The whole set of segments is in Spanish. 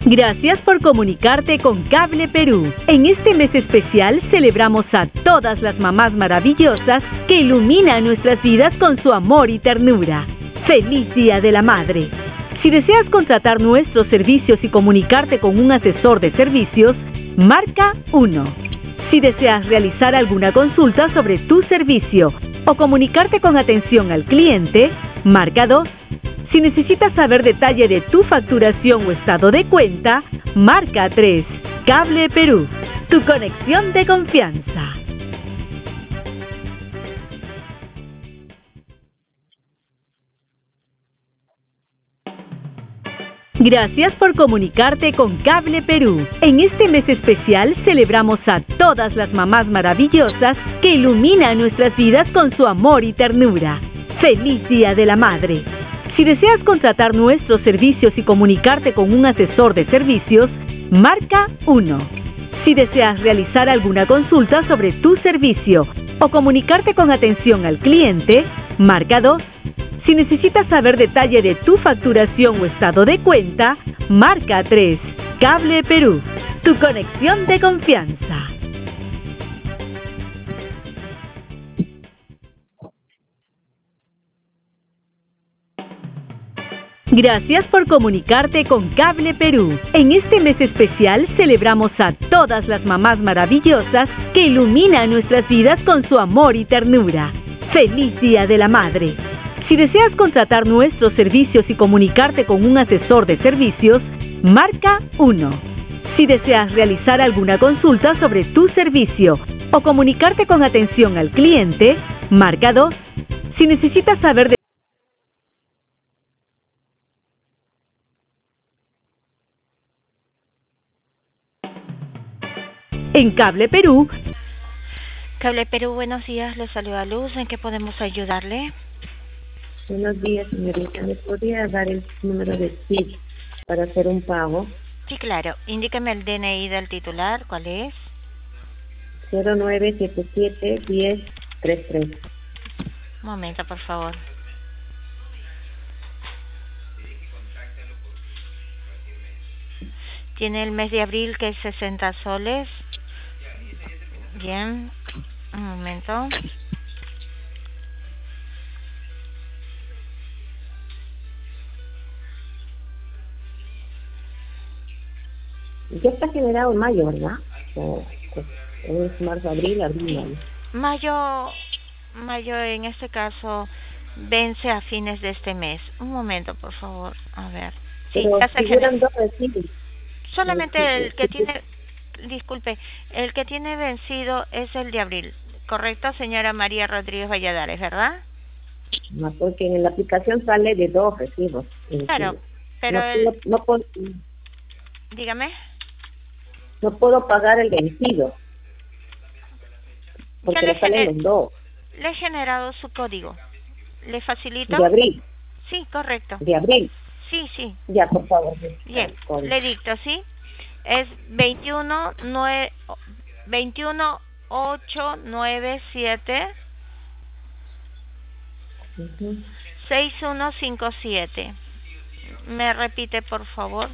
Gracias por comunicarte con Cable Perú. En este mes especial celebramos a todas las mamás maravillosas que iluminan nuestras vidas con su amor y ternura. ¡Feliz Día de la Madre! Si deseas contratar nuestros servicios y comunicarte con un asesor de servicios, marca 1. Si deseas realizar alguna consulta sobre tu servicio o comunicarte con atención al cliente, marca 2. Si necesitas saber detalle de tu facturación o estado de cuenta, marca 3. Cable Perú, tu conexión de confianza. Gracias por comunicarte con Cable Perú. En este mes especial celebramos a todas las mamás maravillosas que iluminan nuestras vidas con su amor y ternura. ¡Feliz Día de la Madre! Si deseas contratar nuestros servicios y comunicarte con un asesor de servicios, marca 1. Si deseas realizar alguna consulta sobre tu servicio o comunicarte con atención al cliente, marca 2. Si necesitas saber detalle de tu facturación o estado de cuenta, marca 3. Cable Perú, tu conexión de confianza. Gracias por comunicarte con Cable Perú. En este mes especial celebramos a todas las mamás maravillosas que iluminan nuestras vidas con su amor y ternura. ¡Feliz Día de la Madre! Si deseas contratar nuestros servicios y comunicarte con un asesor de servicios, marca 1. Si deseas realizar alguna consulta sobre tu servicio o comunicarte con atención al cliente, marca 2. Si necesitas saber de En Cable Perú. Cable Perú, buenos días, les saluda Luz. ¿En qué podemos ayudarle? Buenos días, señorita. ¿Me podría dar el número de CIF para hacer un pago? Sí, claro. Indíqueme el DNI del titular. ¿Cuál es? 0977-1033. Un momento, por favor. Tiene el mes de abril, que es 60 soles. Bien. Un momento. Ya está generado en mayo, ¿verdad? O es marzo, abril, mayo. Mayo en este caso vence a fines de este mes. Un momento, por favor. A ver. Sí, pero ya se figuran dos recibos. Solamente el que tiene, disculpe, el que tiene vencido es el de abril. ¿Correcto, señora María Rodríguez Valladares, verdad? No, porque en la aplicación sale de dos recibos. Claro, pero no puedo, dígame. No puedo pagar el vencido, porque le salen los dos. Le he generado su código. ¿Le facilito? ¿De abril? Sí, correcto. ¿De abril? Sí, sí. Ya, por favor. Bien, le dicto, ¿sí? Es 21897 6157. ¿Me repite, por favor?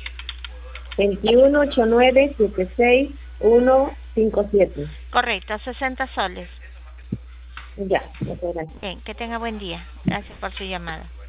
218976157. Correcto, 60 soles. Ya, muchas gracias. Bien, que tenga buen día. Gracias por su llamada.